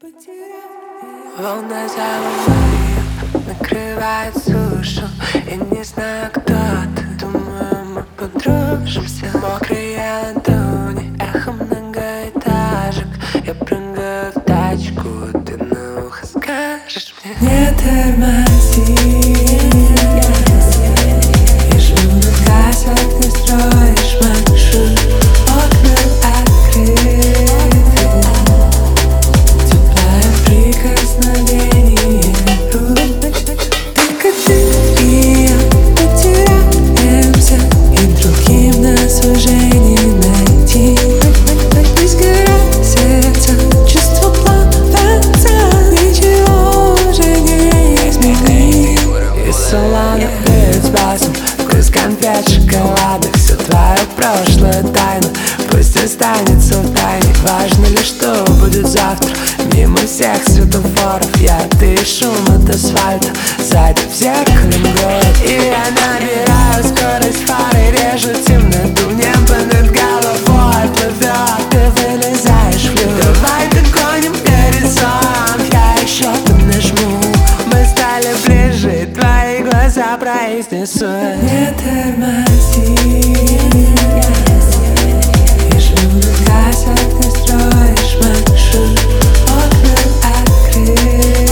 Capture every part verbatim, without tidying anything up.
Волна за волной накрывает сушу. Я не знаю, кто ты, думаю, мы подружимся. Мокрые ладони, эхо многоэтажек. Я прыгаю в тачку, ты на ухо скажешь мне: не тормози. Я жму на газ, а ты строишь маршрут. Окна открыты, теплое прикосновение рук. Только ты и я потеряемся, и другим нас уже не найти. Пусть горят сердца, чувства плавятся, ничего уже не изменить. И салона перед спасом, вкус конфет, шоколада. Все твое прошлое тайна, пусть останется в тайне. Важно лишь, что будет завтра. Мимо всех светофоров я, ты и шум от асфальта. Сзади в зеркале город, и я набираю скорость фары. Режу темноту, небо над головой плывет. Ты вылезаешь в люк, давай догоним горизонт. Я еще поднажму, мы стали ближе, твои глаза произнесут: не тормози. Я жму на газ, а ты строишь маршрут. Окна открыты,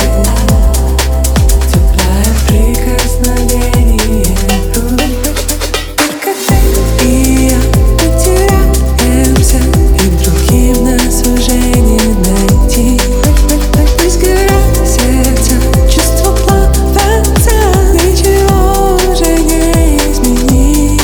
теплое прикосновение рук. Только ты и я потеряемся, и другим нас уже не найти. Пусть горят сердца, чувства плавятся, ничего уже не изменить.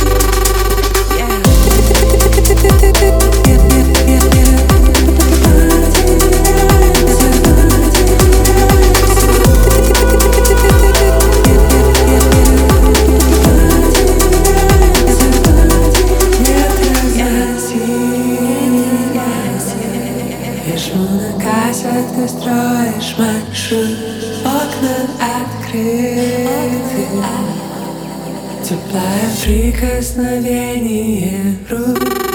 Я жму на газ, а ты строишь маршрут. Окна открыты, теплое прикосновение рук.